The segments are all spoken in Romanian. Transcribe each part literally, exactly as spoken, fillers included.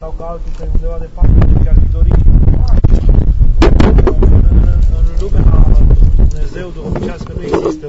sau ca altul că e undeva departe și ar fi dorit în lumea Dumnezeu duhovnicească nu există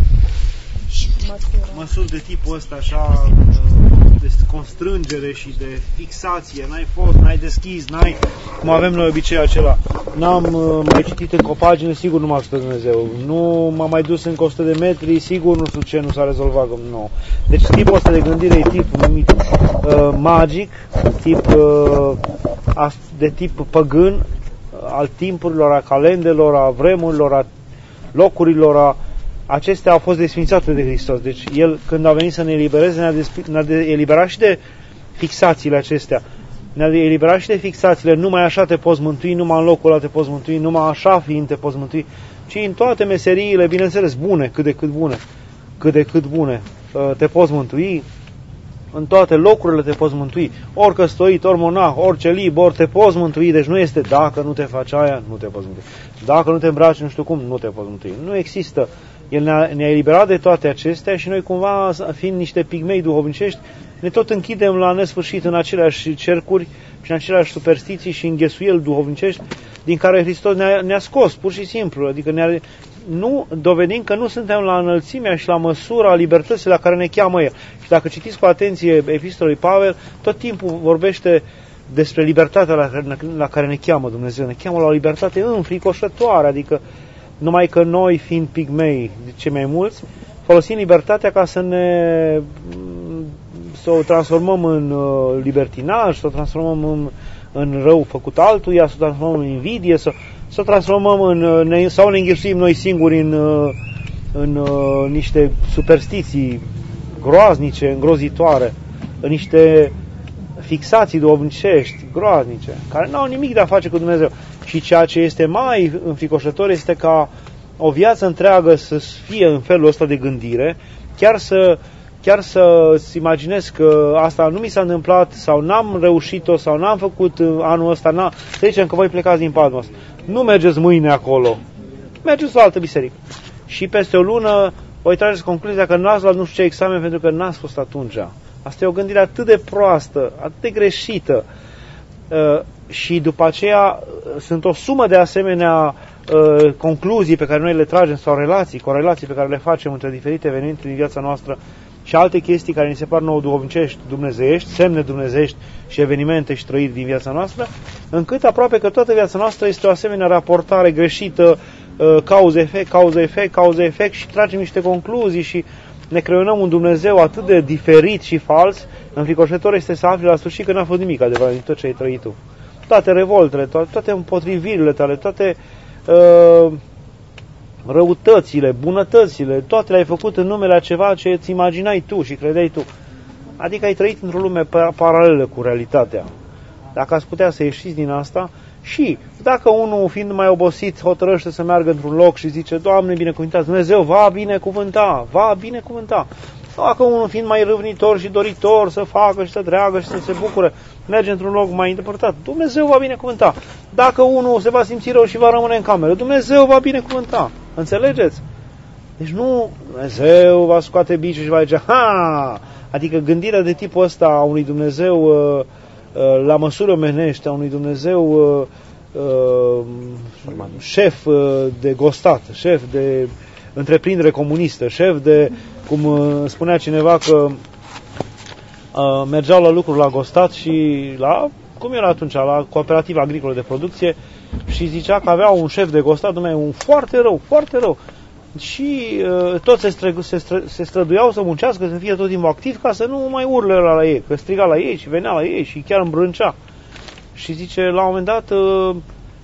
măsuri de tipul ăsta așa de constrângere și de fixație. N-ai fost, n-ai deschis, n-ai... Cum avem noi obiceiul acela. N-am mai citit încă o pagină, sigur nu m-a ajutat Dumnezeu. Nu m-am mai dus încă o sută de metri, sigur nu știu ce, nu s-a rezolvat. Nu. Deci tipul ăsta de gândire e tip numit uh, magic, tip uh, de tip păgân, al timpurilor, a calendelor, a vremurilor, a locurilor, a acestea au fost desfințate de Hristos. Deci El, când a venit să ne elibereze, ne-a, despi, ne-a de, eliberat și de fixațiile acestea. Ne-a eliberat și de fixațiile. Numai așa te poți mântui, numai în locul ăla te poți mântui, numai așa fiind te poți mântui, ci în toate meseriile, bineînțeles, bune, cât de cât bune, cât de cât bune, te poți mântui, în toate locurile te poți mântui, ori căsătorit, ori monah, ori celib, ori te poți mântui, deci nu este dacă nu te faci aia, nu te poți mântui. Dacă nu te îmbraci nu știu cum, nu te poți mântui. Nu există. El ne-a, ne-a eliberat de toate acestea și noi cumva, fiind niște pigmei duhovnicești, ne tot închidem la nesfârșit în aceleași cercuri și în aceleași superstiții și înghesuieli duhovnicești din care Hristos ne-a, ne-a scos, pur și simplu. Adică ne-a, nu, dovedim că nu suntem la înălțimea și la măsura libertății la care ne cheamă El. Și dacă citiți cu atenție Epistola lui Pavel, tot timpul vorbește despre libertatea la care, la care ne cheamă Dumnezeu. Ne cheamă la o libertate înfricoșătoare, adică numai că noi, fiind pigmei, de cei mai mulți, folosim libertatea ca să ne să o transformăm în uh, libertinaj, să o transformăm în, în rău făcut altuia, să o transformăm în invidie, să, să o transformăm în, ne, sau ne înghesuim noi singuri în, uh, în uh, niște superstiții groaznice, îngrozitoare, în niște fixații duhovnicești groaznice, care nu au nimic de a face cu Dumnezeu. Și ceea ce este mai înfricoșător este ca o viață întreagă să fie în felul ăsta de gândire, chiar să chiar să-ți imaginez că asta nu mi s-a întâmplat sau n-am reușit-o sau n-am făcut anul ăsta, n-am... să zicem că voi plecați din Patmos. Nu mergeți mâine acolo, mergeți la altă biserică. Și peste o lună voi trageți concluzia că n-ați luat nu știu ce examen pentru că n-ați fost atunci. Asta e o gândire atât de proastă, atât de greșită. Uh, și după aceea uh, sunt o sumă de asemenea uh, concluzii pe care noi le tragem sau relații, corelații pe care le facem între diferite evenimente din viața noastră și alte chestii care ni se par nouă duhovnicești, dumnezeiești, semne dumnezeiești și evenimente și trăiri din viața noastră, încât aproape că toată viața noastră este o asemenea raportare greșită, uh, cauză-efect, cauză-efect, cauză-efect și tragem niște concluzii și ne creionăm un Dumnezeu atât de diferit și fals, înfricoșător este să afli la sfârșit că n-a fost nimic adevărat din tot ce ai trăit tu. Toate revoltele, toate, toate împotrivirile tale, toate uh, răutățile, bunătățile, toate le-ai făcut în numele a ceva ce îți imaginai tu și credeai tu. Adică ai trăit într-o lume paralelă cu realitatea. Dacă ați putea să ieșiți din asta și dacă unul, fiind mai obosit, hotărăște să meargă într-un loc și zice, Doamne, binecuvântat, Dumnezeu va binecuvânta, va binecuvânta. Dacă unul, fiind mai râvnitor și doritor să facă și să treagă și să se bucure, merge într-un loc mai îndepărtat, Dumnezeu va binecuvânta. Dacă unul se va simți rău și va rămâne în cameră, Dumnezeu va binecuvânta. Înțelegeți? Deci nu Dumnezeu va scoate biciul și va zice, ha! Adică gândirea de tipul ăsta a unui Dumnezeu uh, uh, la măsură omenește, a unui Dumnezeu uh, uh, șef uh, de gostat, șef de întreprindere comunistă, șef de, cum uh, spunea cineva că uh, mergeau la lucruri la gostat și la, cum era atunci, la cooperativa agricolă de producție și zicea că avea un șef de gostat, dumne, un foarte rău, foarte rău. Și uh, toți se, stră, se, stră, se străduiau să muncească, să fie tot timpul activ ca să nu mai urle la, la ei, că striga la ei și venea la ei și chiar îmbrâncea. Și zice, la un moment dat, uh,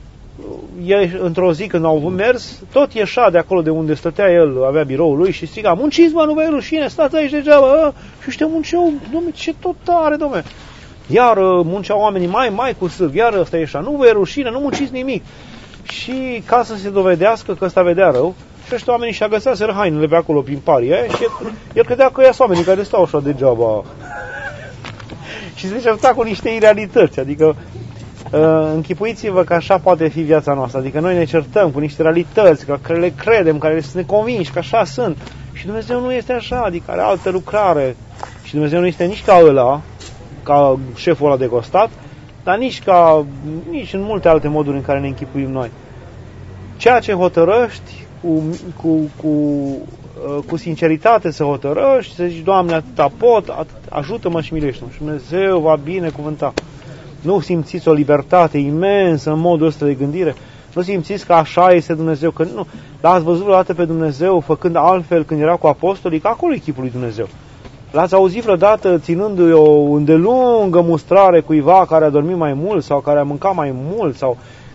el, într-o zi când au mers, tot ieșa de acolo de unde stătea el, avea biroul lui și striga, munciți, mă, nu vă e rușine, stați aici degeaba, a? Și ăștia munceau, dom'le, ce tot tare, dom'le. Iar uh, munceau oamenii mai, mai cu sârg, iar ăsta ieșea, nu vă e rușine, nu munciți nimic. Și ca să se dovedească că ăsta vedea rău, și ăștia oamenii și agățaseră hainele pe acolo prin paria aia și el, el credea că ea sunt oamenii care stau așa degeaba. Și se certa cu niște irealități, adică uh, închipuiți-vă că așa poate fi viața noastră, adică noi ne certăm cu niște realități, care le credem, care ne convinși că așa sunt și Dumnezeu nu este așa, adică are altă lucrare și Dumnezeu nu este nici ca ăla, ca șeful ăla de gostat, dar nici, ca, nici în multe alte moduri în care ne închipuim noi. Ceea ce hotărăști, cu, cu, cu, cu sinceritate să hotărăști, să zici, Doamne, atâta pot, atât, ajută-mă și milește-mă. Și Dumnezeu va binecuvânta. Nu simțiți o libertate imensă în modul ăsta de gândire? Nu simțiți că așa este Dumnezeu? Că nu. Dar ați văzut vreodată pe Dumnezeu făcând altfel când era cu apostolii? Că acolo e chipul lui Dumnezeu. L-ați auzit vreodată ținându-i o îndelungă mustrare cuiva care a dormit mai mult sau care a mâncat mai mult sau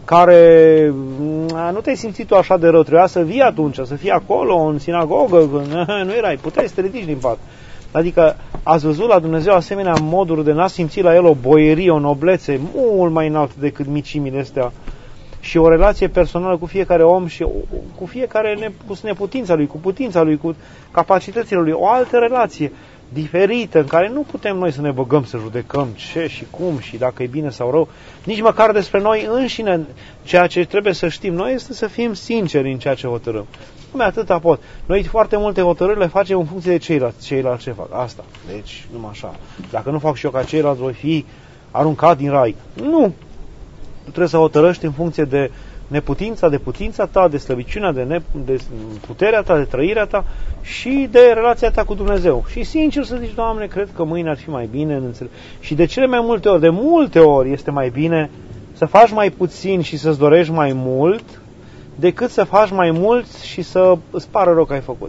care nu te-ai simțit tu așa de rău? Trebuia să vii atunci, să fii acolo în sinagogă, nu erai, puteai să te ridici din pat. Adică ați văzut la Dumnezeu asemenea moduri de n-ați simțit la El o boierie, o noblețe mult mai înaltă decât micimile astea și o relație personală cu fiecare om și cu fiecare ne, cu neputința lui, cu putința lui, cu capacitățile lui, o altă relație diferită în care nu putem noi să ne băgăm să judecăm ce și cum și dacă e bine sau rău, nici măcar despre noi înșine. Ceea ce trebuie să știm noi este să fim sinceri în ceea ce hotărâm. Numai atâta pot. Noi foarte multe hotărâri le facem în funcție de ceilalți, ceilalți ce fac. Asta. Deci, numai așa. Dacă nu fac și eu ca ceilalți, voi fi aruncat din rai. Nu! Tu trebuie să hotărăști în funcție de neputința, de putința ta, de slăbiciunea, de, ne, de puterea ta, de trăirea ta și de relația ta cu Dumnezeu. Și sincer să zici, Doamne, cred că mâine ar fi mai bine. În înțeleg. Și de cele mai multe ori, de multe ori este mai bine să faci mai puțin și să-ți dorești mai mult decât să faci mai mult și să îți pară rău că ai făcut.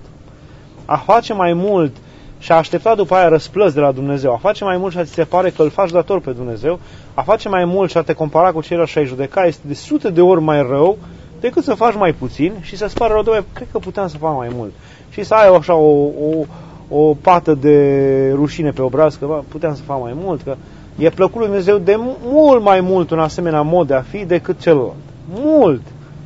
A face mai mult și a aștepta după aia răsplăți de la Dumnezeu, a face mai mult și a ți se pare că îl faci dator pe Dumnezeu, a face mai mult și a te compara cu ceilalți și a-i judeca este de sute de ori mai rău decât să faci mai puțin și să-ți pară rău, Doamne, cred că puteam să fac mai mult. Și să ai așa o, o, o pată de rușine pe obraz, că bă, puteam să fac mai mult, că e plăcut lui Dumnezeu de mult mai mult un asemenea mod de a fi decât celălalt. Mult!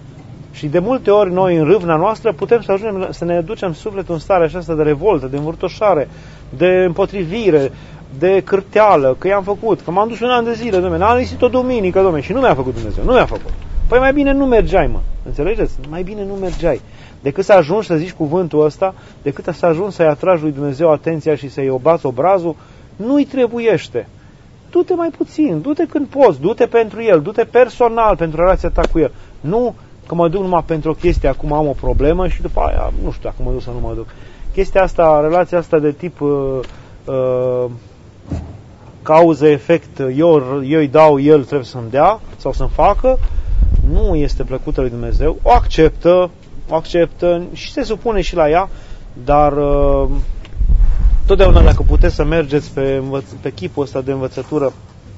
Și de multe ori noi în râvna noastră putem să ajungem să ne ducem sufletul în starea aceasta de revoltă, de învârtoșare, de împotrivire, de cârteală, că i-am făcut, că m-am dus un an de zile, dom'le, n-am lăsit o duminică, dom'le, și nu mi-a făcut Dumnezeu, nu mi-a făcut. Păi mai bine nu mergeai, mă, înțelegeți? Mai bine nu mergeai. Decât să ajungi să zici cuvântul ăsta, decât să ajungi să-i atragi lui Dumnezeu atenția și să-i obați obrazul, nu-i trebuiește. Du-te mai puțin, du-te când poți, du-te pentru El, du-te personal pentru relația ta cu El. Nu că mă duc numai pentru o chestie, acum am o problemă și după aia, nu știu dacă mă duc sau nu mă duc. Chestia asta, relația asta de tip uh, uh, cauză-efect, eu, eu îi dau, el trebuie să-mi dea sau să-mi facă, nu este plăcută lui Dumnezeu. O acceptă, o acceptă și se supune și la ea, dar uh, totdeauna dacă puteți să mergeți pe, pe chipul ăsta de învățătură,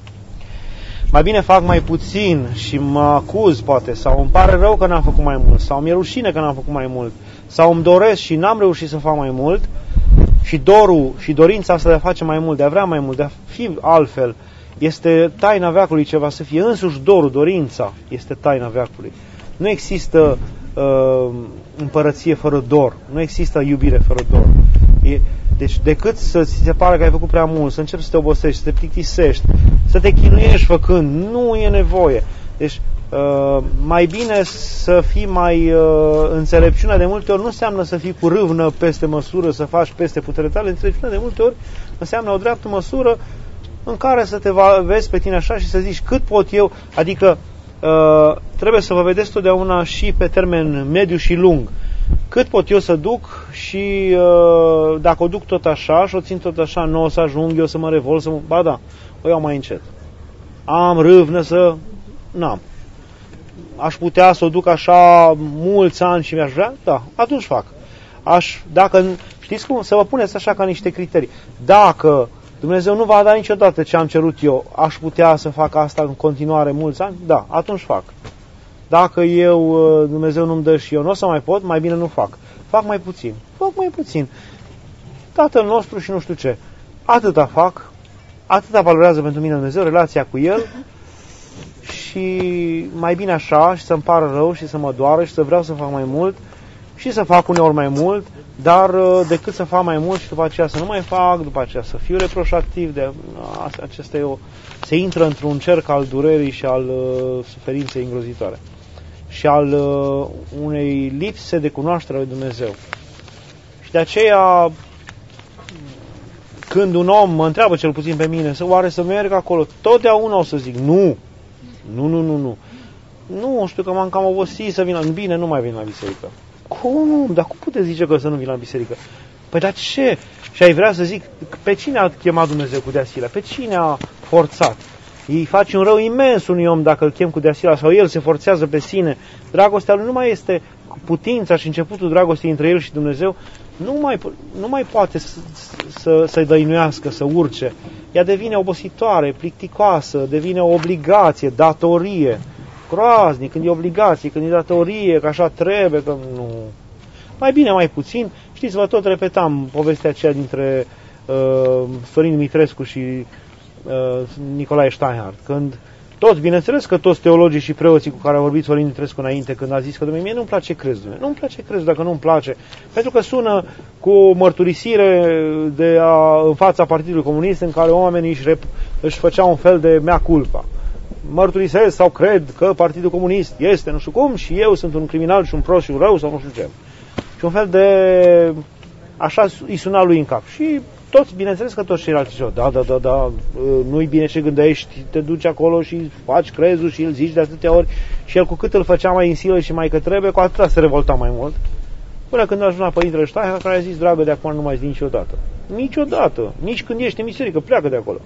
mai bine fac mai puțin și mă acuz, poate, sau îmi pare rău că n-am făcut mai mult, sau mi-e rușine că n-am făcut mai mult, sau îmi doresc și n-am reușit să fac mai mult, și dorul și dorința asta de a face mai mult, de a vrea mai mult, de a fi altfel, este taina veacului ceva, să fie însuși dorul, dorința, este taina veacului. Nu există uh, împărăție fără dor, nu există iubire fără dor. E, deci decât să ți se pare că ai făcut prea mult, să începi să te obosești, să te plictisești, să te chinuiești făcând, nu e nevoie. Deci uh, mai bine să fii mai uh, înțelepciunea de multe ori nu înseamnă să fii cu râvnă peste măsură, să faci peste puterea tale. Înțelepciunea de multe ori înseamnă o dreaptă măsură în care să te vezi pe tine așa și să zici cât pot eu, adică uh, trebuie să vă vedeți totdeauna și pe termen mediu și lung. Cât pot eu să duc și uh, dacă o duc tot așa și o țin tot așa, nu o să ajung eu să mă revolt, să mă... Ba da, o iau mai încet. Am râvnă să... N-am. Aș putea să o duc așa mulți ani și mi-aș vrea? Da, atunci fac. Aș, dacă, știți cum? Să vă puneți așa ca niște criterii. Dacă Dumnezeu nu va da niciodată ce am cerut eu, aș putea să fac asta în continuare mulți ani? Da, atunci fac. Dacă eu, Dumnezeu nu-mi dă și eu nu o să mai pot, mai bine nu fac. Fac mai puțin. Fac mai puțin. Tatăl nostru și nu știu ce. Atâta fac, atâta valorează pentru mine Dumnezeu, relația cu El și mai bine așa și să-mi pară rău și să mă doară și să vreau să fac mai mult și să fac uneori mai mult, dar decât să fac mai mult și după aceea să nu mai fac, după aceea să fiu reproșativ, de, acesta e o, se intră într-un cerc al durerii și al uh, suferinței îngrozitoare și al uh, unei lipse de cunoaștere a lui Dumnezeu. Și de aceea când un om mă întreabă cel puțin pe mine, să oare să merg acolo, totdeauna o să zic, nu, nu, nu, nu, nu. Nu, știu că m-am cam obosit să vin la... Bine, nu mai vin la biserică. Cum? Dar cum puteți zice că să nu vin la biserică? Păi dar ce? Și ai vrea să zic, pe cine a chemat Dumnezeu cu deasilea? Pe cine a forțat? Îi face un rău imens unui om dacă îl chem cu deasilea sau el se forțează pe sine. Dragostea lui nu mai este putința și începutul dragostei între el și Dumnezeu. Nu mai, nu mai poate să, să, să-i dăinuiască, să urce. Ea devine obositoare, plicticoasă, devine o obligație, datorie. Groaznic, când e obligație, când e datorie, că așa trebuie, că nu. Mai bine, mai puțin. Știți, vă tot repetam povestea aceea dintre uh, Sorin Mitrescu și uh, Nicolae Steinhardt. Când toți, bineînțeles că toți teologii și preoții cu care a vorbit Sorin Mitrescu înainte, când a zis că, Dumnezeu, mie nu-mi place crezul. Nu-mi place crezul dacă nu-mi place. Pentru că sună cu o mărturisire de a, în fața Partidului Comunist în care oamenii își, rep, își făceau un fel de mea culpa. Mărturisesc sau cred că Partidul Comunist este nu știu cum și eu sunt un criminal și un prost și un rău sau nu știu ce. Și un fel de... așa îi suna lui în cap. Și toți, bineînțeles că toți ceilalți ziceau, da, da, da, da, nu-i bine ce gândești, te duci acolo și faci crezul și îl zici de atâtea ori. Și el cu cât îl făcea mai în silă și mai că trebuie, cu atâta se revolta mai mult. Până când ajunge la Părintele Steinhardt, care a zis, dragă, de acum nu mai zi niciodată. Niciodată. Nici când ești în biserică, pleacă de acolo.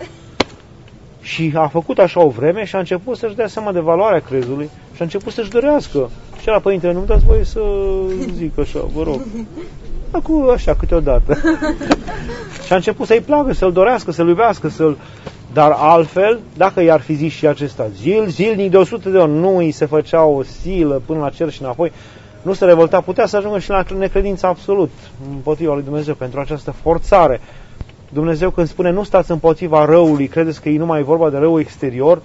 Și a făcut așa o vreme și a început să-și dea seama de valoarea crezului și a început să-și dorească. Și la Părintele, nu-mi dați voie să zic așa, vă rog. Acum așa, câteodată. Și a început să-i placă, să-l dorească, să-l iubească, să-l... Dar altfel, dacă i-ar fi zis și acesta zil, zilnic de o sută de ori, nu îi se făcea o silă până la cer și înapoi, nu se revolta, putea să ajungă și la necredință absolut împotriva lui Dumnezeu pentru această forțare. Dumnezeu când spune nu stați împotriva răului, credeți că e numai vorba de răul exterior?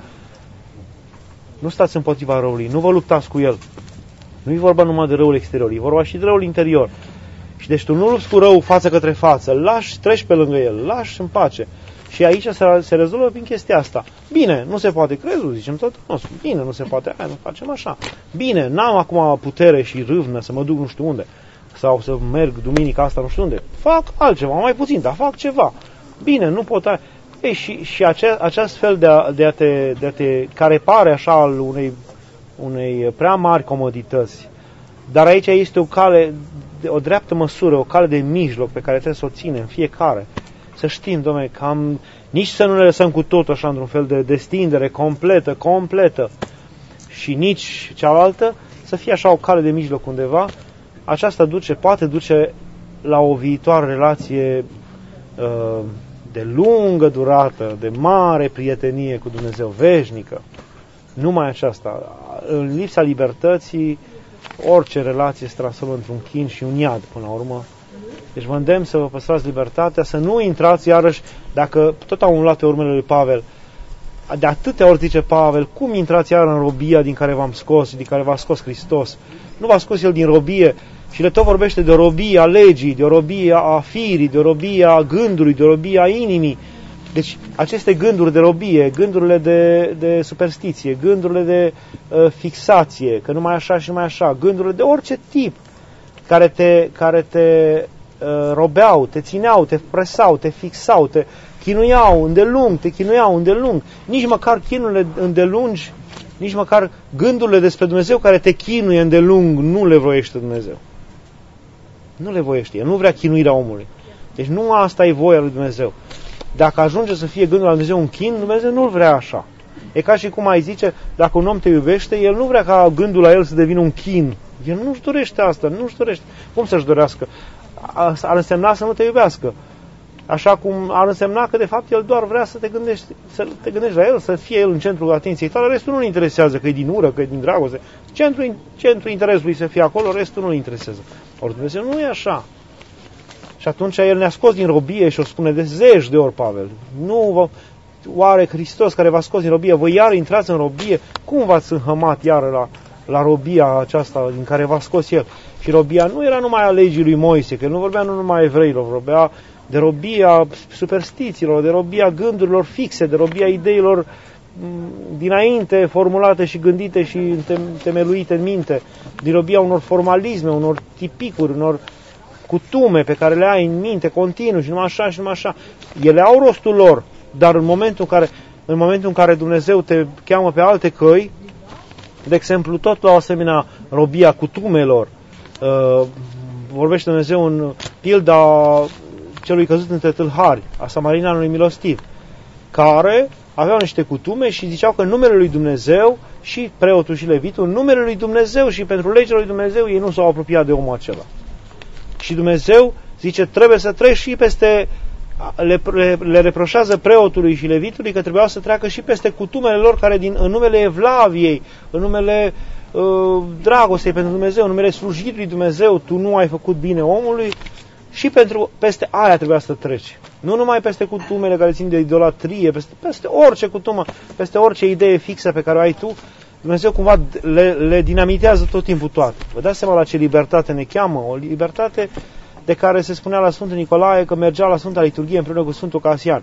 Nu stați împotriva răului, nu vă luptați cu el. Nu e vorba numai de răul exterior, e vorba și de răul interior. Și deci tu nu lupți cu răul față către față, lași, treci pe lângă el, lași în pace. Și aici se, se rezolvă prin chestia asta. Bine, nu se poate crezul, zicem tot nostru. Bine, nu se poate, aia, nu facem așa. Bine, n-am acum putere și râvnă să mă duc nu știu unde. Sau să merg duminica asta nu știu unde. Fac altceva, mai puțin, dar fac ceva. Bine, nu pot... A... Ei, și și acea, acest fel de a, de, a te, de a te... care pare așa al unei, unei prea mari comodități. Dar aici este o cale, o dreaptă măsură, o cale de mijloc pe care trebuie să o ținem fiecare. Să știm, dom'le, că am... nici să nu le lăsăm cu tot așa într-un fel de destindere completă, completă. Și nici cealaltă să fie așa o cale de mijloc undeva. Aceasta duce, poate duce la o viitoare relație uh, de lungă durată, de mare prietenie cu Dumnezeu, veșnică. Numai aceasta. În lipsa libertății, orice relație se transformă într-un chin și un iad, până la urmă. Deci vă îndemn să vă păstrați libertatea, să nu intrați iarăși, dacă tot au umlat pe urmele lui Pavel, de atâtea ori zice Pavel, cum intrați iar în robia din care v-am scos, din care v-a scos Hristos? Nu v-a scos El din robie și le tot vorbește de o robie a legii, de o robie a firii, de o robie a gândului, de o robie a inimii. Deci aceste gânduri de robie, gândurile de, de superstiție, gândurile de uh, fixație, că numai așa și numai așa, gândurile de orice tip care te, care te uh, robeau, te țineau, te presau, te fixau, te chinuiau îndelung, te chinuiau îndelung. Nici măcar chinurile îndelungi, nici măcar gândurile despre Dumnezeu care te chinuie îndelung, nu le voiește Dumnezeu. Nu le voiește. El nu vrea chinuirea omului. Deci nu asta e voia lui Dumnezeu. Dacă ajunge să fie gândul la Dumnezeu un chin, Dumnezeu nu-l vrea așa. E ca și cum ai zice, dacă un om te iubește, el nu vrea ca gândul la el să devină un chin. El nu-și dorește asta, nu-și dorește. Cum să-și dorească? Ar însemna să nu te iubească. Așa cum ar însemna că de fapt el doar vrea să te gândești, să te gândești la el, să fie el în centrul atenției tale, restul nu-l interesează, că e din ură, că e din dragoste. Centrul, centrul interesului să fie acolo, restul nu-l interesează. Ori Dumnezeu nu e așa. Și atunci el ne-a scos din robie și o spune de zeci de ori Pavel. Nu vă, oare Hristos care v-a scos din robie, voi iar intrați în robie? Cum v-ați înhămat iară la, la robia aceasta din care v-a scos el? Și robia nu era numai a legii lui Moise, că el nu vorbea nu numai evreilor, vorbea de robia superstițiilor, de robia gândurilor fixe, de robia ideilor dinainte formulate și gândite și temeluite în minte, de robia unor formalisme, unor tipicuri, unor cutume pe care le ai în minte continuu și numai așa și numai așa, ele au rostul lor, dar în momentul în care, în momentul în care Dumnezeu te cheamă pe alte căi, de exemplu, tot la o asemenea robia cutumelor, uh, vorbește Dumnezeu în pilda celui căzut între tâlhari, a samarinanului milostiv, care aveau niște cutume și ziceau că în numele lui Dumnezeu și preotul și levitul, în numele lui Dumnezeu și pentru legile lui Dumnezeu, ei nu s-au apropiat de omul acela. Și Dumnezeu zice, trebuie să treci și peste, le, le, le reproșează preotului și levitului că trebuiau să treacă și peste cutumele lor care din, în numele Evlaviei, în numele uh, dragostei pentru Dumnezeu, în numele slujirii lui Dumnezeu, tu nu ai făcut bine omului, și pentru peste aia trebuia să treci. Nu numai peste cutumele care țin de idolatrie, peste, peste orice cutumă, peste orice idee fixă pe care o ai tu, Dumnezeu cumva le, le dinamitează tot timpul toate. Vă dați seama la ce libertate ne cheamă? O libertate de care se spunea la Sfântul Nicolae că mergea la Sfânta Liturghie împreună cu Sfântul Casian.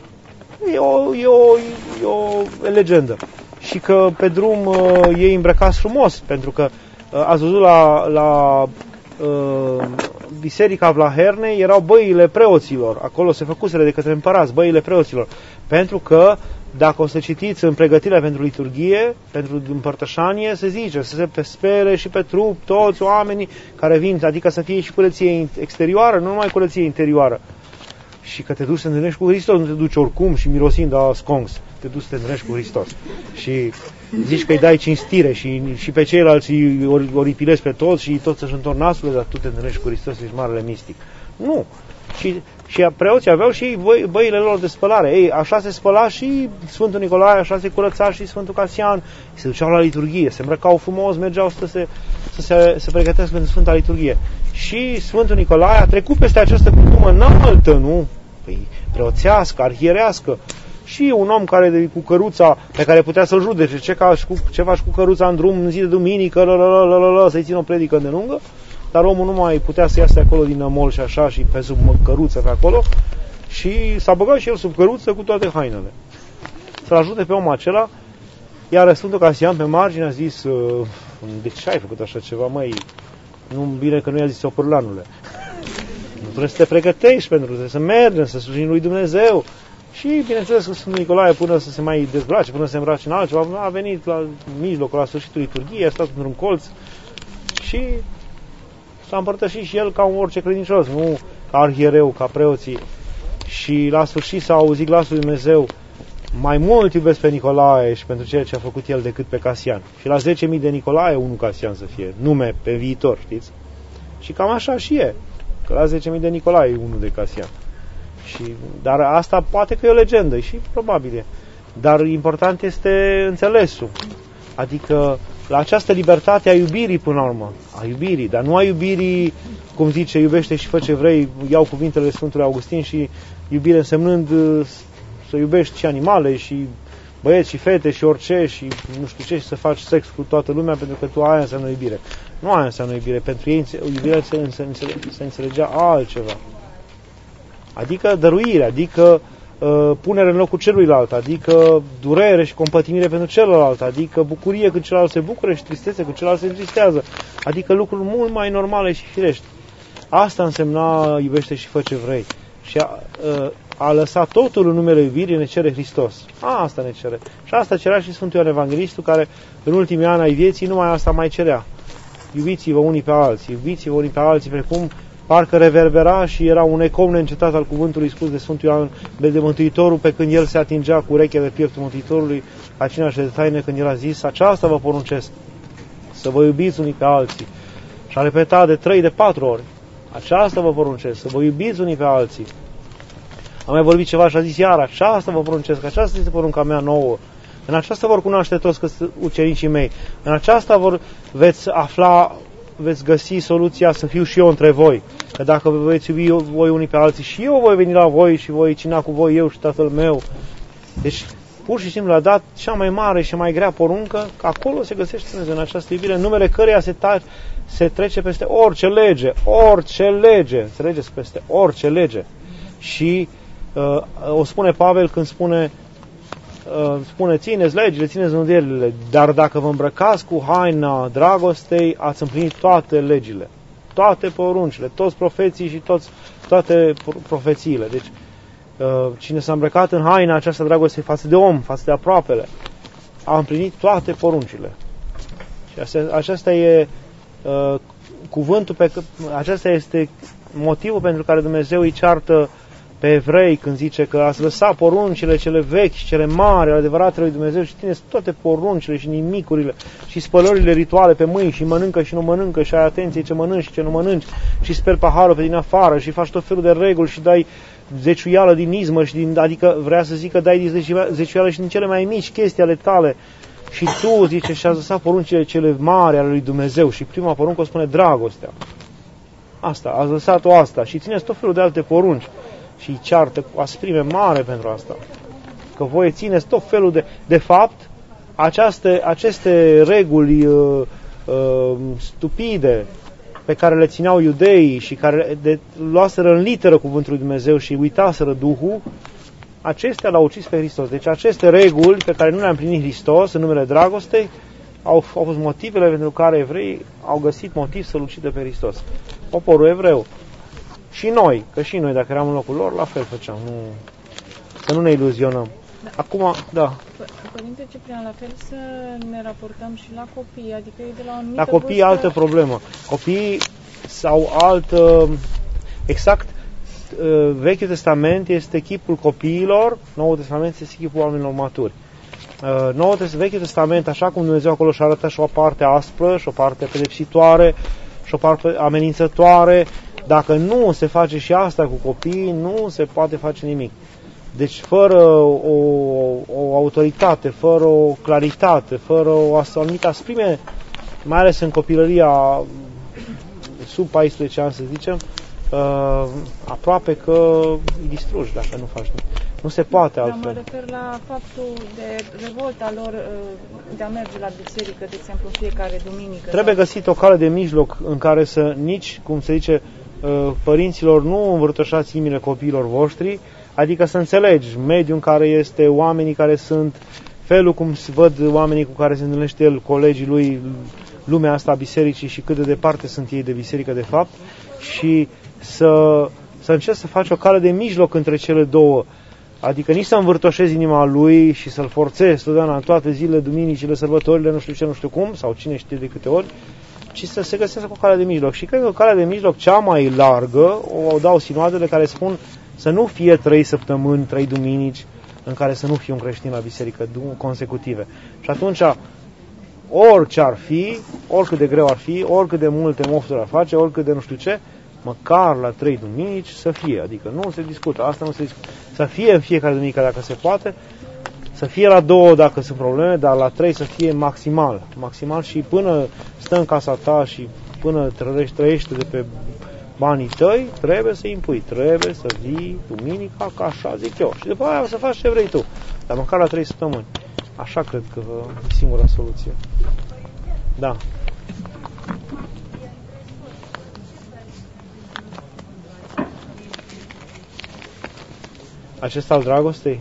E o, e o, e o legendă. Și că pe drum uh, ei îmbrăcați frumos, pentru că uh, ați văzut la, la uh, Biserica Vlahernei erau băile preoților. Acolo se făcuseră de către împărați băile preoților. Pentru că, dacă o să citiți în pregătirea pentru liturghie, pentru împărtășanie, se zice să se spere și pe trup toți oamenii care vin, adică să fie și curăție exterioară, nu numai curăție interioară. Și că te duci să te întâlnești cu Hristos, nu te duci oricum și mirosind a sconks. Te duci să te întâlnești cu Hristos. Și zici că îi dai cinstire și, și pe ceilalți îi oripilezi pe toți și toți să-și întorn nasul, dar tu te întâlnești cu Hristos, ești marele mistic. Nu. Și, și preoții aveau și băi, băile lor de spălare. Ei, așa se spăla și Sfântul Nicolae, așa se curăța și Sfântul Casian. Se duceau la liturghie, se îmbrăcau frumos, mergeau să se, să se, să pregătească pentru Sfânta Liturghie. Și Sfântul Nicolae a trecut peste această cutumă înaltă, nu? Păi, preoțească, arhierească. Și un om care cu căruța pe care putea să-l judece, ce, ca, cu, ce faci cu căruța în drum în zi de duminică, lalalala, să-i țină o predică de lungă, dar omul nu mai putea să iasă acolo din nămol și așa și pe sub căruță pe acolo și s-a băgat și el sub căruță cu toate hainele. Să-l ajute pe omul acela, iar Sfântul Casian pe margine a zis, de ce ai făcut așa ceva, măi? Nu bine că nu i-a zis opărlanule. Nu trebuie să te pregătești pentru trebuie să mergem, să slujim lui Dumnezeu. Și bineînțeles că Sfântul Nicolae, până să se mai dezbrace, până să se îmbrace în altceva, a venit la mijlocul, la sfârșitul liturghiei, a stat într-un colț și s-a împărtășit și el ca un orice credincios, nu ca arhiereu, ca preoții. Și la sfârșit s-a auzit glasul lui Dumnezeu, mai mult iubesc pe Nicolae și pentru ceea ce a făcut el decât pe Casian. Și la zece mii de Nicolae, unul Casian să fie, nume pe viitor, știți? Și cam așa și e, că la zece mii de Nicolae e unul de Casian. Și, dar asta poate că e o legendă și probabil e. Dar important este înțelesul. Adică la această libertate a iubirii până la urmă. A iubirii, dar nu a iubirii, cum zice, iubește și fă ce vrei, iau cuvintele Sfântului Augustin și iubire însemnând să iubești și animale și băieți și fete și orice și nu știu ce și să faci sex cu toată lumea pentru că tu aia înseamnă iubire. Nu aia înseamnă iubire. Pentru ei iubirea se, înțelege, se înțelegea altceva. Adică dăruire, adică uh, punere în locul celuilalt, adică durere și compătimire pentru celălalt, adică bucurie când celălalt se bucură și tristețe când celălalt se întristează, adică lucruri mult mai normale și firești. Asta însemna iubește și fă ce vrei. Și a, uh, a lăsat totul în numele iubirii ne cere Hristos. A, asta ne cere. Și asta cerea și Sfântul Ioan Evanghelistul, care în ultimii ani ai vieții numai asta mai cerea. Iubiți-vă unii pe alții, iubiți-vă unii pe alții, precum parcă reverbera și era un ecou neîncetat al cuvântului spus de Sfântul Ioan de Mântuitorul, pe când el se atingea cu urechea de pieptul Mântuitorului la cina și de taine, când el a zis, aceasta vă poruncesc, să vă iubiți unii pe alții. Și a repetat de trei, de patru ori, aceasta vă poruncesc, să vă iubiți unii pe alții. A mai vorbit ceva și a zis iar, aceasta vă poruncesc, aceasta este porunca mea nouă. În aceasta vor cunoaște toți că sunt ucenicii mei. În aceasta vor veți afla, veți găsi soluția să fiu și eu între voi. Că dacă vă veți iubi voi unii pe alții, și eu voi veni la voi și voi cina cu voi, eu și Tatăl meu. Deci, pur și simplu a dat cea mai mare și mai grea poruncă, că acolo se găsește Dumnezeu, în această iubire, în numele căreia se, ta- se trece peste orice lege, orice lege, înțelegeți, peste orice lege. Și uh, o spune Pavel când spune, uh, spune țineți legile, țineți mândierile, dar dacă vă îmbrăcați cu haina dragostei, ați împlinit toate legile. toate poruncile, toți profeții și toți, toate profețiile. Deci, cine s-a îmbrăcat în haina aceasta dragoste față de om, față de aproapele, a împlinit toate poruncile. Și aceasta e uh, cuvântul pe acesta este motivul pentru care Dumnezeu îi ceartă pe evrei când zice că ați lăsat poruncile cele vechi și cele mari, adevăratele lui Dumnezeu și țineți toate poruncile și nimicurile și spălările rituale pe mâini și mănâncă și nu mănâncă și ai atenție ce mănânci și ce nu mănânci și speli paharul pe din afară și faci tot felul de reguli și dai zeciuială din izmă și din, adică vrea să zică dai zeciuială și din cele mai mici chestii ale tale și tu zice și ați lăsat poruncile cele mari ale lui Dumnezeu și prima poruncă o spune dragostea. Asta, ați lăsat-o asta și țineți tot felul de alte porunci și îi ceartă cu asprime mare pentru asta. Că voi țineți tot felul de... De fapt, aceaste, aceste reguli uh, uh, stupide pe care le țineau iudeii și care de, luaseră în literă cuvântul lui Dumnezeu și uitaseră Duhul, acestea l-au ucis pe Hristos. Deci aceste reguli pe care nu le-a împlinit Hristos în numele dragostei au, au fost motivele pentru care evreii au găsit motiv să-L ucidă pe Hristos. Poporul evreu. Și noi, că și noi, dacă eram în locul lor, la fel făceam. Nu, să nu ne iluzionăm. Da. Acum, da. Părinte Ciprian, la fel să ne raportăm și la copii, adică e de la o anumită La copii vârstă... altă problemă. Copiii sau altă... Exact, Vechiul Testament este chipul copiilor, Noul Testament este chipul oamenilor maturi. Noul Vechiul Testament, așa cum Dumnezeu acolo și arată și o parte aspră, și o parte pedepsitoare, și o parte amenințătoare. Dacă nu se face și asta cu copiii, nu se poate face nimic. Deci fără o, o autoritate, fără o claritate, fără o anumită asprime, mai ales în copilăria sub paisprezece ani, să zicem, uh, aproape că îi distrugi dacă nu faci nimic. Nu se poate altfel. Dar mă refer la faptul de revolta lor de a merge la biserică, de exemplu, în fiecare duminică. Trebuie sau... găsit o cale de mijloc în care să nici, cum se zice, părinților, nu învârtoșați inimile copiilor voștri, adică să înțelegi mediul în care este, oamenii care sunt, felul cum se văd oamenii cu care se întâlnește el, colegii lui, lumea asta a bisericii și cât de departe sunt ei de biserică de fapt și să, să încerci să faci o cale de mijloc între cele două. Adică nici să învârtoșezi inima lui și să-l forțezi totdeauna în toate zilele, duminicile, sărbătorile, nu știu ce, nu știu cum, sau cine știe de câte ori, ci să se găsească o cale de mijloc. Și cred că o cale de mijloc cea mai largă o dau sinoadele care spun să nu fie trei săptămâni, trei duminici în care să nu fie un creștin la biserică consecutive. Și atunci, orice ar fi, oricât de greu ar fi, oricât de multe mofturi ar face, oricât de nu știu ce, măcar la trei duminici să fie. Adică nu se discută, asta nu se discută. Să fie în fiecare duminică dacă se poate, să fie la două dacă sunt probleme, dar la trei să fie maximal. Maximal și până stă în casa ta și până trăiește, trăiește de pe banii tăi, trebuie să impui, trebuie să vii duminica, ca așa zic eu. Și după aia o să faci ce vrei tu. Dar măcar la trei săptămâni. Așa cred că e singura soluție. Da. Acesta al dragostei?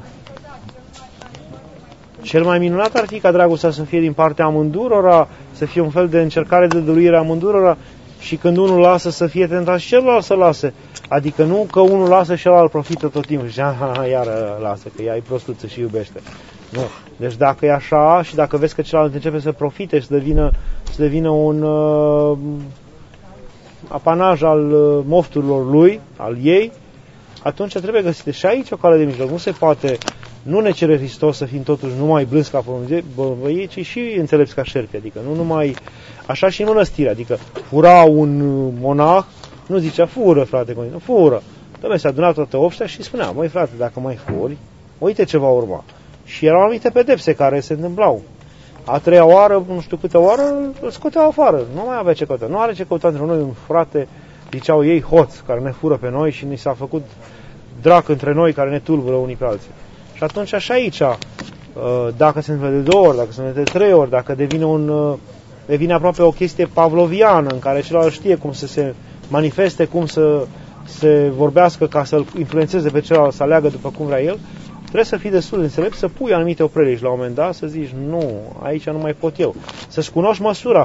Cel mai minunat ar fi ca dragostea să fie din partea amândurora, să fie un fel de încercare de dăruire a amândurora și când unul lasă să fie tentat și celălalt să lase. Adică nu că unul lasă și celălalt profită tot timpul și iară lasă, că ea e prostuță și iubește. Nu. Deci dacă e așa și dacă vezi că celălalt începe să profite și să devină, să devină un uh, apanaj al uh, mofturilor lui, al ei, atunci trebuie găsit și aici o cale de mijloc. Nu se poate, nu ne cere Hristos să fim totuși numai blânzi ca băieți, ci și înțelepți ca șerpi. Adică nu numai, așa și în mănăstire. Adică fura un monah, nu zicea fură, frate, nu fură. Dom'le, se aduna toată obștea și spunea, măi frate, dacă mai furi, uite ce va urma. Și erau anumite pedepse care se întâmplau. A treia oară, nu știu câte oară, îl scoteau afară. Nu mai avea ce căuta. Nu are ce căuta între noi un frate, ziceau ei, hoț, care ne fură pe noi și ni s-a făcut drac între noi care ne tulbură unii pe alții. Și atunci așa aici, dacă se întâmplă de două ori, dacă se întâmplă de trei ori, dacă devine, un, devine aproape o chestie pavloviană în care celălalt știe cum să se manifeste, cum să se vorbească ca să-l influențeze pe celălalt, să aleagă după cum vrea el, trebuie să fii destul de înțelept, să pui anumite opreliști la un moment dat, să zici, nu, aici nu mai pot eu. Să-ți cunoști măsura.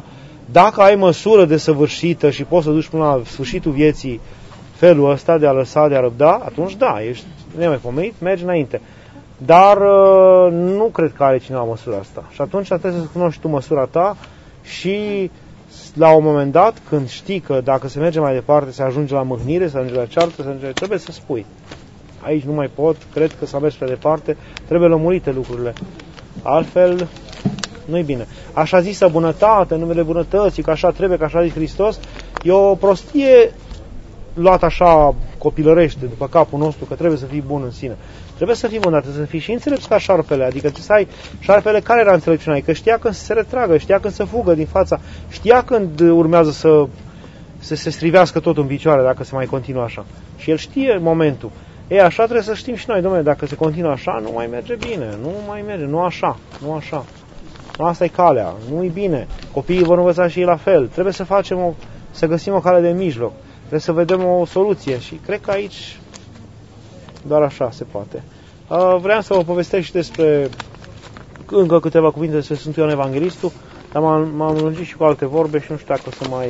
Dacă ai măsură desăvârșită și poți să duci până la sfârșitul vieții felul ăsta de a lăsa, de a răbda, atunci da, ești nemaipomenit, mergi înainte. Dar nu cred că are cineva măsura asta. Și atunci trebuie să cunoști tu măsura ta și la un moment dat, când știi că dacă se merge mai departe, se ajunge la mâhnire, se ajunge la ceartă, se ajunge, trebuie să spui. Aici nu mai pot, cred că s-a mers prea departe, trebuie lămurite lucrurile. Altfel, nu-i bine. Așa zisă bunătate, numele bunătății, că așa trebuie, că așa zice Hristos, e o prostie luat așa copilărește după capul nostru, că trebuie să fii bun în sine. Trebuie să fii bun, dar trebuie să fii și înțelept ca șarpele, adică trebuie să ai șarpele. Care era înțelepciunea? Că știa când să se retragă, știa când să fugă din fața, știa când urmează să, să se strivească tot în picioare dacă se mai continuă așa. Și el știe momentul. Ei, așa trebuie să știm și noi, dom'le, dacă se continuă așa, nu mai merge bine, nu mai merge, nu așa, nu așa. Asta e calea, nu-i bine. Copiii vor învăța și ei la fel. Trebuie să facem o, să găsim o cale de mijloc. Trebuie să vedem o soluție și cred că aici doar așa se poate. Uh, vreau să vă povestesc și despre încă câteva cuvinte despre Sfântul Ioan Evanghelistul, dar m-am, m-am lungit și cu alte vorbe și nu știu dacă o să mai,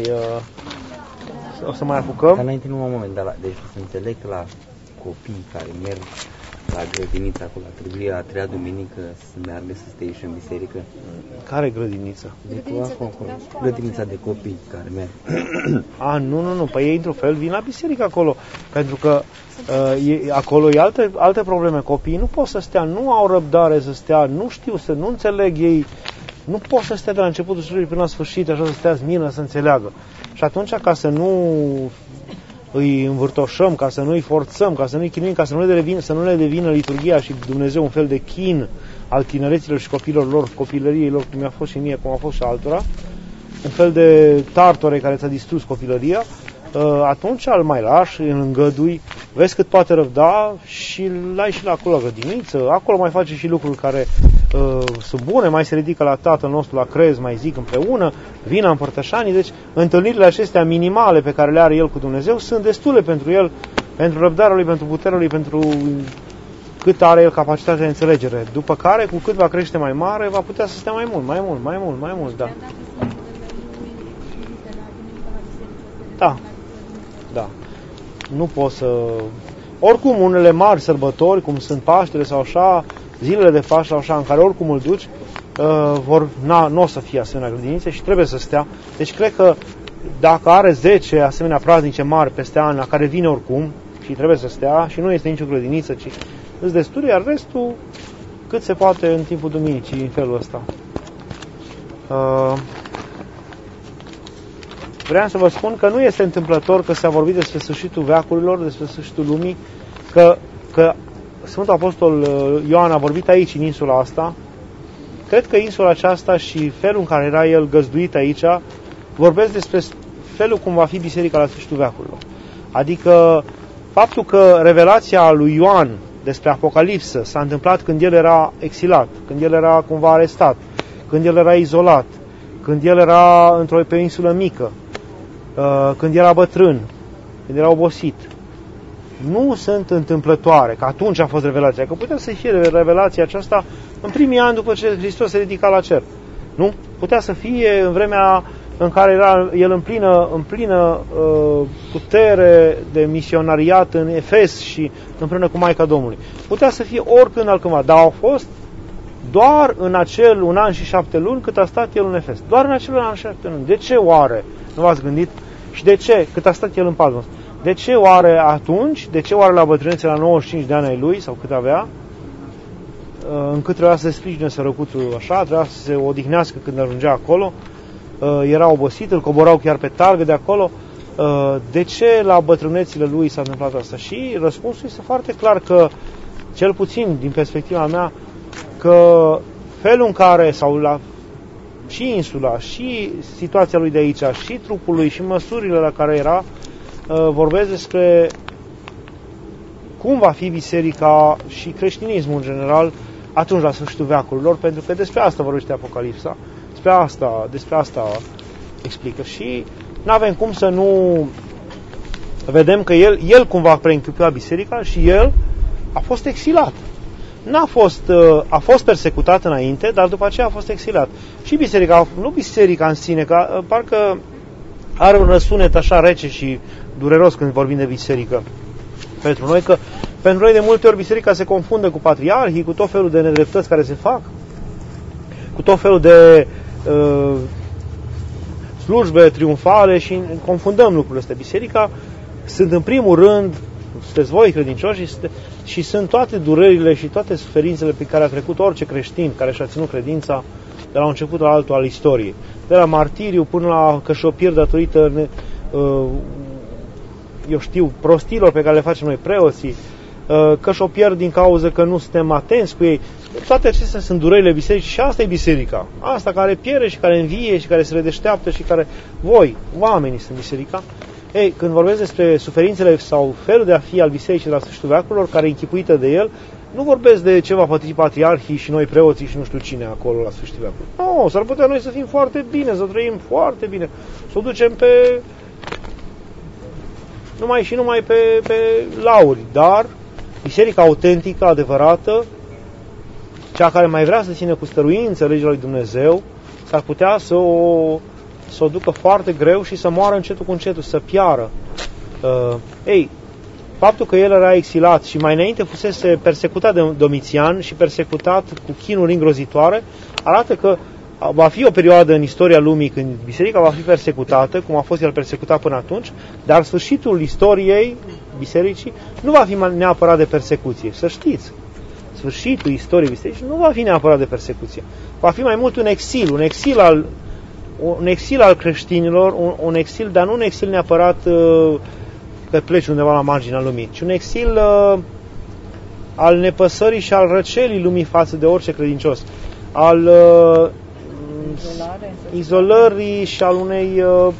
uh, o să mai apucăm. Dar înainte, nu un moment, dar la, deci să înțeleg că la copii care merg la grădinița acolo, la târguie, a treia duminică să meargă să stea și în biserică. Care grădiniță? Grădinița de, acolo, grădinița de copii care merg. A, nu, nu, nu, păi ei într-un fel vin la biserică acolo, pentru că uh, e, acolo e alte, alte probleme. Copiii nu pot să stea, nu au răbdare să stea, nu știu, să nu înțeleg ei, nu pot să stea de la începutul slujbei până la sfârșit, așa să stea zmină, să înțeleagă. Și atunci, ca să nu îi învârtoșăm, ca să nu îi forțăm, ca să nu îi chinuim, ca să nu le devină, să nu le devină liturghia și Dumnezeu un fel de chin al tinereților și copilor lor, copilăriei lor, cum mi-a fost și mie, cum a fost și altora, un fel de tartore care ți-a distrus copilăria, atunci îl mai lași, îl îngădui, vezi cât poate răbda și îl ai și la acolo la grădiniță, acolo mai face și lucruri care uh, sunt bune, mai se ridică la Tatăl nostru la crez, mai zic împreună, vin la împărtășanii, deci întâlnirile acestea minimale pe care le are el cu Dumnezeu sunt destule pentru el, pentru răbdarea lui, pentru puterea lui, pentru cât are el capacitatea de înțelegere, după care, cu cât va crește mai mare, va putea să stea mai mult, mai mult, mai mult, mai mult, da. Da. Da. Nu pot să... Oricum, unele mari sărbători, cum sunt Paștele sau așa, zilele de Paște sau așa, în care oricum îl duci, uh, vor, na, nu o să fie asemenea grădinițe și trebuie să stea. Deci cred că dacă are zece asemenea praznice mari peste an, la care vine oricum și trebuie să stea, și nu este nicio grădiniță, ci îți destule, iar restul cât se poate în timpul duminicii, în felul ăsta. Uh, Vreau să vă spun că nu este întâmplător că s-a vorbit despre sfârșitul veacurilor, despre sfârșitul lumii, că, că Sfântul Apostol Ioan a vorbit aici, în insula asta. Cred că insula aceasta și felul în care era el găzduit aici vorbesc despre felul cum va fi biserica la sfârșitul veacurilor. Adică faptul că revelația lui Ioan despre Apocalipsă s-a întâmplat când el era exilat, când el era cumva arestat, când el era izolat, când el era într-o pe o insulă mică, când era bătrân, când era obosit. Nu sunt întâmplătoare, că atunci a fost revelația, că putea să fie revelația aceasta în primii ani după ce Hristos se ridica la cer. Nu? Putea să fie în vremea în care era el în plină, în plină uh, putere de misionariat în Efes și împreună cu Maica Domnului. Putea să fie oricând altcândva, dar au fost doar în acel un an și șapte luni cât a stat el în Efes. Doar în acel un an și șapte luni. De ce oare? Nu v-ați gândit? Și de ce? Cât a stat el în Patmos. De ce oare atunci? De ce oare la bătrânețe, la nouăzeci și cinci de ani ai lui, sau cât avea, încât trebuia să se sprijine sărăcuțul așa, trebuia să se odihnească când ajungea acolo, era obosit, îl coborau chiar pe targă de acolo. De ce la bătrânețile lui s-a întâmplat asta? Și răspunsul este foarte clar că, cel puțin din perspectiva mea, că felul în care, sau la și insula, și situația lui de aici, și trupul lui, și măsurile la care era, vorbesc despre cum va fi biserica și creștinismul în general atunci la sfârșitul veacurilor, pentru că despre asta vorbește Apocalipsa, despre asta, despre asta explică. Și nu avem cum să nu vedem că el, el cumva preînchipuia biserica și el a fost exilat. n-a fost, a fost persecutat înainte, dar după aceea a fost exilat. Și biserica, nu biserica în sine, că parcă are un răsunet așa rece și dureros când vorbim de biserică pentru noi, că pentru noi de multe ori biserica se confundă cu patriarhii, cu tot felul de nedreptăți care se fac, cu tot felul de uh, slujbe triumfale și confundăm lucrurile astea. Biserica sunt în primul rând, sunteți voi credincioși, și, și sunt toate durerile și toate suferințele pe care a trecut orice creștin care și-a ținut credința de la un început la altul al istoriei. De la martiriu până la că și-o pierd datorită, uh, eu știu, prostilor pe care le facem noi preoții, uh, că și-o pierd din cauza că nu suntem atenți cu ei. Toate acestea sunt durerile bisericii și asta e biserica. Asta care pierde și care învie și care se redeșteaptă și care, voi, oamenii, sunt biserica. Ei, când vorbesc despre suferințele sau felul de a fi al bisericii la sfârșitul veacurilor, care e închipuită de el, nu vorbesc de ce va păti patriarhii și noi preoții și nu știu cine acolo la sfârșitul veacurilor. Nu, s-ar putea noi să fim foarte bine, să trăim foarte bine, să o ducem pe numai și numai pe, pe lauri, dar biserica autentică, adevărată, cea care mai vrea să țină cu stăruință legea lui Dumnezeu, s-ar putea să o, să o ducă foarte greu și să moară încetul cu încetul, să piară. Uh, ei, faptul că el era exilat și mai înainte fusese persecutat de Domitian și persecutat cu chinuri îngrozitoare, arată că va fi o perioadă în istoria lumii când biserica va fi persecutată, cum a fost el persecutat până atunci, dar sfârșitul istoriei bisericii nu va fi neapărat de persecuție. Să știți, sfârșitul istoriei bisericii nu va fi neapărat de persecuție. Va fi mai mult un exil, un exil al, un exil al creștinilor, un, un exil, dar nu un exil neapărat uh, că pleci undeva la marginea lumii, ci un exil uh, al nepăsării și al răcelii lumii față de orice credincios, al uh, Izolare, izolării și al unei uh,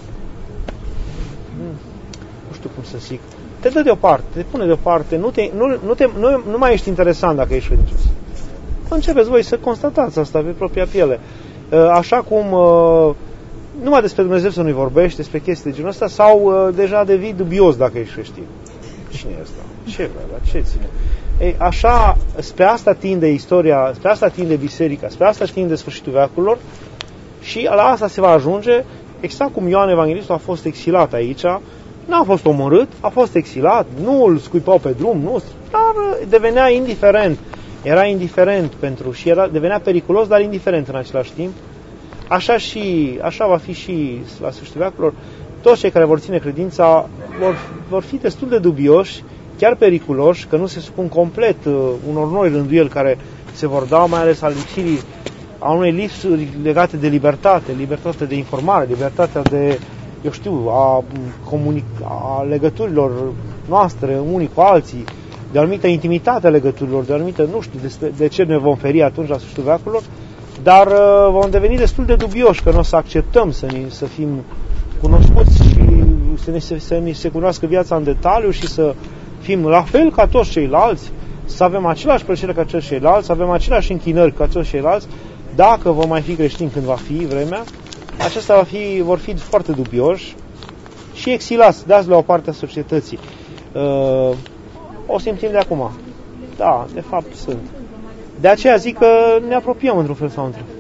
nu știu cum să zic, te dă deoparte, te pune deoparte, nu, te, nu, nu, te, nu, nu mai ești interesant dacă ești credincios. Începeți voi să constatați asta pe propria piele. Uh, așa cum uh, numai despre Dumnezeu să nu-i vorbești, despre chestii de genul ăsta, sau uh, deja devii dubios dacă ești creștin. Cine e ăsta? Ce vrea? La ce ține? Ei, așa, spre asta tinde istoria, spre asta tinde biserica, spre asta tinde sfârșitul veacurilor și la asta se va ajunge, exact cum Ioan Evanghelistul a fost exilat aici, nu a fost omorât, a fost exilat, nu îl scuipau pe drum, nu, dar devenea indiferent. Era indiferent pentru și era, devenea periculos, dar indiferent în același timp. Așa și așa va fi și la sfârșitul veacurilor. Toți cei care vor ține credința vor, vor fi destul de dubioși, chiar periculoși, că nu se supun complet uh, unor noi rânduieli care se vor da, mai ales al lipsirii, a unei lipsuri legate de libertate, libertatea de informare, libertatea de, eu știu, a, comunic- a legăturilor noastre unii cu alții, de o anumită intimitate a legăturilor, de o anumită, nu știu de, de ce ne vom feri atunci la sfârșitul veacurilor, dar uh, vom deveni destul de dubioși că nu o să acceptăm să, ne, să fim cunoscuți și să ne, să ne se cunoască viața în detaliu și să fim la fel ca toți ceilalți, să avem același plăcere ca toți ceilalți, să avem aceleași închinări ca toți ceilalți, dacă vom mai fi creștini când va fi vremea, acestea va fi, vor fi foarte dubioși și exilați, dați la o parte a societății. Uh, o simțim de acum. Da, de fapt sunt. De aceea zic că ne apropiem într-un fel sau într-un.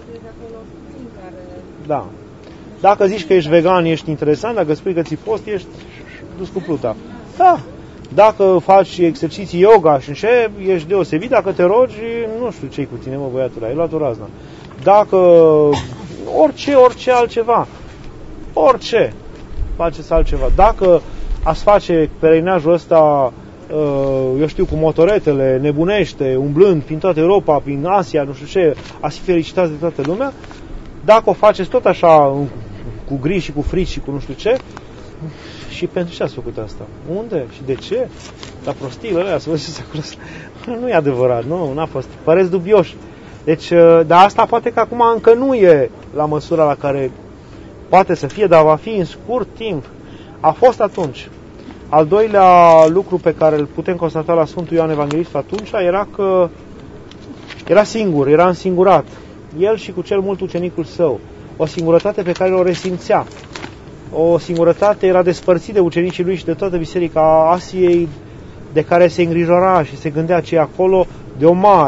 Da. Dacă zici că ești vegan, ești interesant, dacă spui că ți post, ești dus cu pluta. Da. Dacă faci exerciții yoga și ce, ești deosebit, dacă te rogi, nu știu ce-i cu tine, mă, băiatul, ai luat o razna. Dacă orice, orice altceva, orice, faceți altceva. Dacă ați face pelerinajul ăsta, eu știu, cu motoretele, nebunește, umblând prin toată Europa, prin Asia, nu știu ce, ați fi felicitați de toată lumea, dacă o faceți tot așa, cu griji și cu frici și cu nu știu ce, și pentru ce ați făcut asta? Unde? Și de ce? La prostiile alea, să văd acolo. Nu e adevărat, nu, n-a fost. Păreți dubioși. Deci, dar asta poate că acum încă nu e la măsura la care poate să fie, dar va fi în scurt timp. A fost atunci. Al doilea lucru pe care îl putem constata la Sfântul Ioan Evanghelist atunci era că era singur, era însingurat. El și cu cel mult ucenicul său. O singurătate pe care o resimțea. O singurătate, era despărțit de ucenicii lui și de toată biserica Asiei, de care se îngrijora și se gândea ce e acolo, de o mare,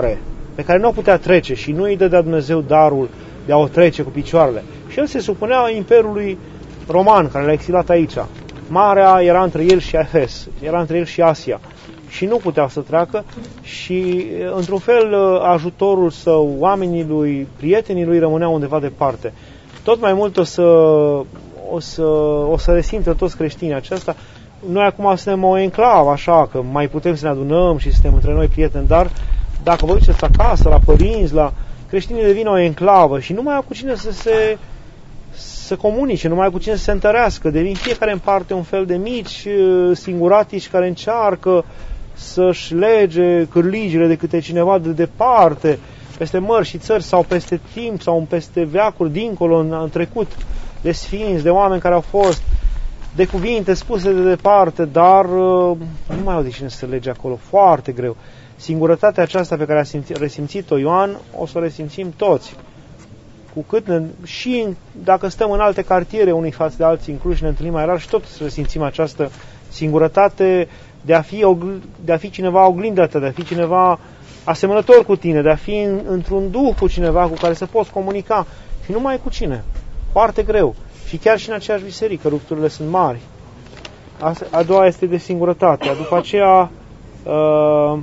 pe care nu o putea trece și nu îi dădea Dumnezeu darul de a o trece cu picioarele. Și el se supunea Imperiului Roman, care l-a exilat aici. Marea era între el și Efes, era între el și Asia. Și nu putea să treacă și, într-un fel, ajutorul său, oamenii lui, prietenii lui rămâneau undeva departe. Tot mai mult o să, o să, o să resimtă toți creștinii aceasta. Noi acum suntem o enclavă, așa, că mai putem să ne adunăm și suntem între noi prieteni, dar dacă vă duceți acasă, la părinți, la creștinii devin o enclavă și nu mai au cu cine să se să comunice, nu mai au cu cine să se întărească, devin fiecare în parte un fel de mici singuratici care încearcă să-și lege cârligile de câte cineva de departe, peste mări și țări sau peste timp sau peste veacuri dincolo în, în trecut, de sfinți, de oameni care au fost, de cuvinte spuse de departe, dar uh, nu mai au de cine să se lege acolo, foarte greu. Singurătatea aceasta pe care a simțit, resimțit-o Ioan, o să o resimțim toți. Cu cât ne, și dacă stăm în alte cartiere, unii față de alții, în Cluj, și ne întâlnim mai rar, și tot să resimțim această singurătate de a fi, de a fi cineva oglindă ta, de a fi cineva asemănător cu tine, de a fi în, într-un duh cu cineva cu care să poți comunica și nu mai cu cine. Foarte greu. Și chiar și în aceeași biserică rupturile sunt mari. A doua este de singurătate. După aceea uh,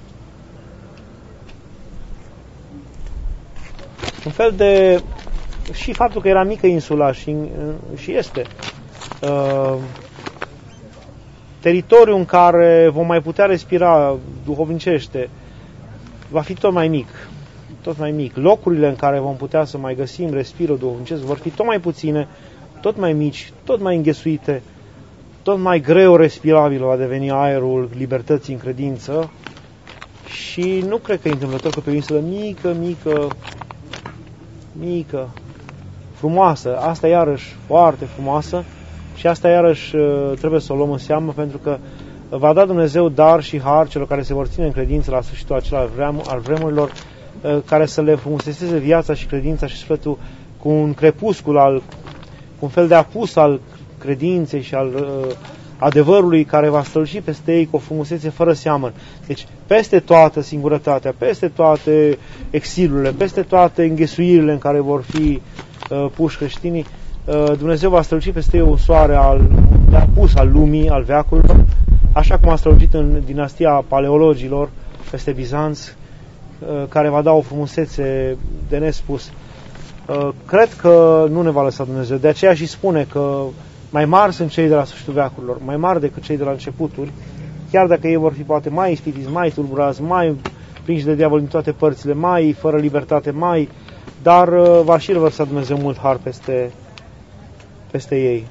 un fel de și faptul că era mică insula și, și este uh, teritoriul în care vom mai putea respira duhovnicește va fi tot mai mic, tot mai mic. Locurile în care vom putea să mai găsim respirul duhovnicesc vor fi tot mai puține, tot mai mici, tot mai înghesuite, tot mai greu respirabil va deveni aerul libertății în credință și nu cred că e întâmplător că pe o insulă mică, mică, mică, frumoasă, asta iarăși foarte frumoasă și asta iarăși trebuie să o luăm în seamă pentru că va da Dumnezeu dar și har celor care se vor ține în credință la sfârșitul acela al, vrem, al vremurilor, care să le frumusețeze viața și credința și sufletul cu un crepuscul, al, cu un fel de apus al credinței și al uh, adevărului care va străluci peste ei cu o frumusețe fără seamăn. Deci, peste toată singurătatea, peste toate exilurile, peste toate înghesuirile în care vor fi uh, puși creștinii, uh, Dumnezeu va străluci peste ei un soare al, de apus al lumii, al veacurilor, așa cum a strălucit în dinastia paleologilor peste Bizanț, care va da o frumusețe de nespus. Cred că nu ne va lăsa Dumnezeu. De aceea și spune că mai mari sunt cei de la sfârșitul veacurilor, mai mari decât cei de la începuturi, chiar dacă ei vor fi poate mai ispitiți, mai tulburați, mai prinși de diavol din toate părțile, mai fără libertate, mai, dar va și revărsa Dumnezeu mult har peste, peste ei.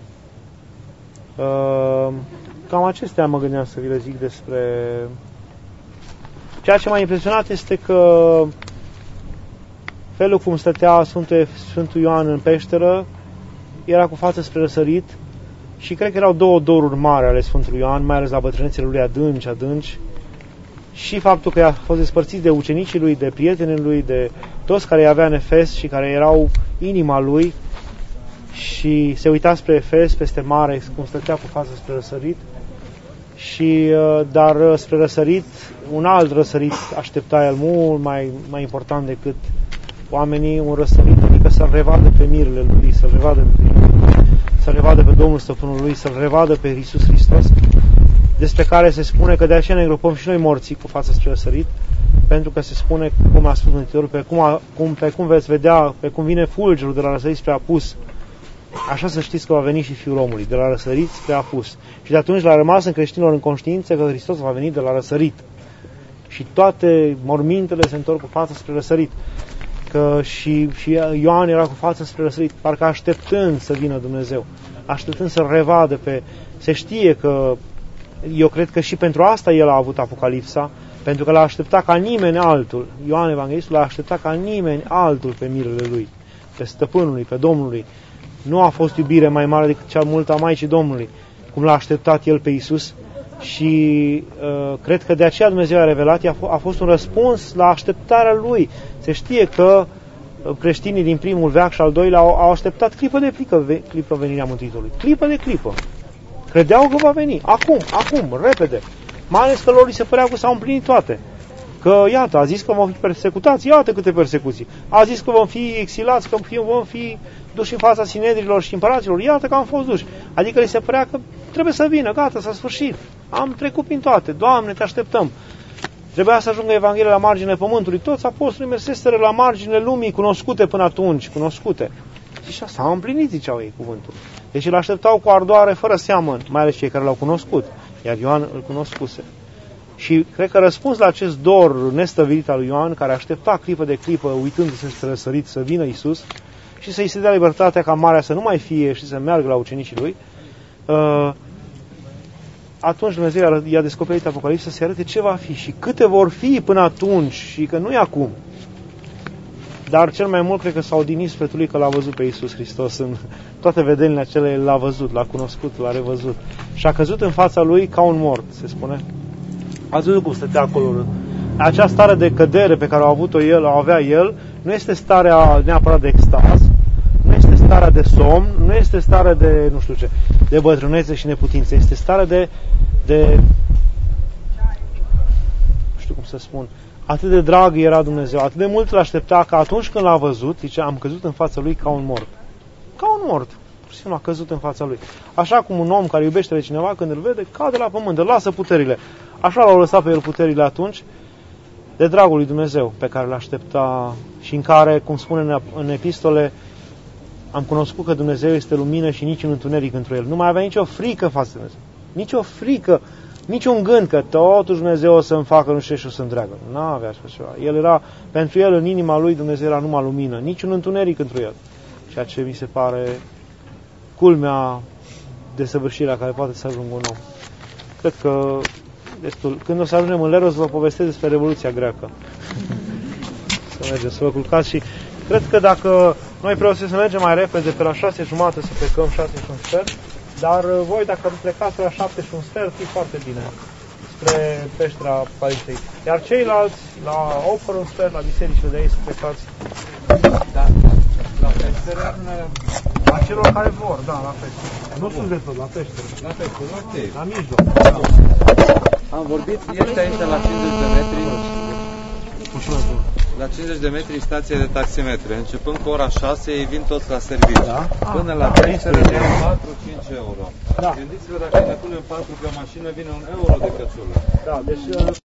Cam acestea mă gândeam să vi le zic despre... Ceea ce m-a impresionat este că felul cum stătea Sfântul, Sfântul Ioan în peșteră era cu față spre răsărit și cred că erau două doruri mari ale Sfântului Ioan, mai ales la bătrânețele lui adânci, adânci, și faptul că a fost despărțit de ucenicii lui, de prietenii lui, de toți care îi avea în Efes și care erau inima lui și se uita spre Efes, peste mare, cum stătea cu față spre răsărit. Și, dar spre răsărit, un alt răsărit aștepta el mult mai, mai important decât oamenii, un răsărit, adică să-L revadă pe mirele lui, să-L revadă pe, să-L revadă pe Domnul Stăpânul lui, să-L revadă pe Iisus Hristos, despre care se spune că de aceea ne îngropăm și noi morții cu fața spre răsărit, pentru că se spune, cum a spus Mântuitorul, pe cum, cum, pe cum veți vedea, pe cum vine fulgerul de la răsărit spre apus, așa să știți că va veni și Fiul omului, de la răsărit spre apus. Și de atunci l-a rămas în creștinilor în conștiință că Hristos va veni de la răsărit. Și toate mormintele se întorc cu fața spre răsărit. Că și, și Ioan era cu fața spre răsărit, parcă așteptând să vină Dumnezeu, așteptând să-L revadă pe... Se știe că, eu cred că și pentru asta el a avut Apocalipsa, pentru că l-a așteptat ca nimeni altul. Ioan Evanghelistul l-a așteptat ca nimeni altul pe mirele lui, pe Stăpânului, pe Domnului. Nu a fost iubire mai mare decât cea multă a Maicii Domnului, cum l-a așteptat el pe Iisus și uh, cred că de aceea Dumnezeu a revelat, a, f- a fost un răspuns la așteptarea lui. Se știe că creștinii din primul veac și al doilea au, au așteptat clipă de clipă, ve- clipă venirea Mântuitorului. Clipă de clipă. Credeau că va veni. Acum, acum, repede. Mai ales că lor li se părea că s-au împlinit toate. Că, iată, a zis că vom fi persecutați, iată câte persecuții. A zis că vom fi exilați, că vom fi duși în fața sinedrilor și împăraților, iată că am fost duși. Adică li se părea că trebuie să vină, gata, s-a sfârșit. Am trecut prin toate, Doamne, te așteptăm. Trebuia să ajungă Evanghelia la marginile pământului, toți apostolii merseseră la marginile lumii, cunoscute până atunci, cunoscute. Și așa s-a împlinit, ziceau ei cuvântul. Deci îl așteptau cu ardoare, fără seamă, mai ales cei care l-au cunoscut, iar Ioan îl cunoscuse. Și cred că răspuns la acest dor nestăvilit al lui Ioan, care aștepta clipă de clipă, uitându-se spre răsărit, să vină Iisus și să-i se dea libertatea ca marea să nu mai fie și să meargă la ucenicii lui, uh, atunci Dumnezeu i-a descoperit Apocalipsa să-i arate ce va fi și câte vor fi până atunci și că nu e acum. Dar cel mai mult cred că s-a odinit sufletul lui că l-a văzut pe Iisus Hristos în toate vedenile acele, l-a văzut, l-a cunoscut, l-a revăzut. Și a căzut în fața lui ca un mort, se spune. Ați văzut cum stătea acolo. Acea stare de cădere pe care a avut-o el, o avea el, nu este starea neapărat de extaz, nu este starea de somn, nu este starea de, nu știu ce, de bătrânețe și neputință, este starea de, de, nu știu cum să spun, atât de drag era Dumnezeu, atât de mult îl aștepta că atunci când l-a văzut, zice, am căzut în fața lui ca un mort. Ca un mort. Pur și simplu a căzut în fața lui. Așa cum un om care iubește pe cineva, când îl vede, cade la pământ, îl lasă puterile. Așa l-au lăsat pe el puterile atunci, de dragul lui Dumnezeu, pe care l-aștepta și în care, cum spune în epistole, am cunoscut că Dumnezeu este lumină și niciun întuneric într el. Nu mai avea nicio frică față de Dumnezeu. Nicio frică, niciun gând că totuși Dumnezeu o să-mi facă nu știu și o să-mi dreagă. Nu avea așa ceva. El era, pentru el, în inima lui, Dumnezeu era numai lumină. Niciun întuneric într el. Ceea ce mi se pare culmea desăvârșirea care poate să ajungă un om. Cred că destul. Când o să ajungem în Leros, vă povestesc despre Revoluția Greacă. Să mergem, să vă culcați și cred că dacă noi preoții să mergem mai repede, pe la șase jumate să plecăm, șase și un sfert, dar voi, dacă plecați pe la șapte și un sfert, fi foarte bine spre peștera Palisei. Iar ceilalți, la opt fără un sfert, la bisericile de aici, să plecați. Da, la peșteră, la celor care vor, da, la peșteră. Nu sunt de tot, la peșteră. La peșteră, ok. La mijloc. Am vorbit, este aici la cincizeci de metri. La cincizeci de metri stație de taximetre. Începând cu ora șase, ei vin toți la serviciu. Da? Până la peșteră de patru cinci euro. Da. Gândiți-vă dacă ne punem patru pe mașină, vine un euro de căciulă. Da, deci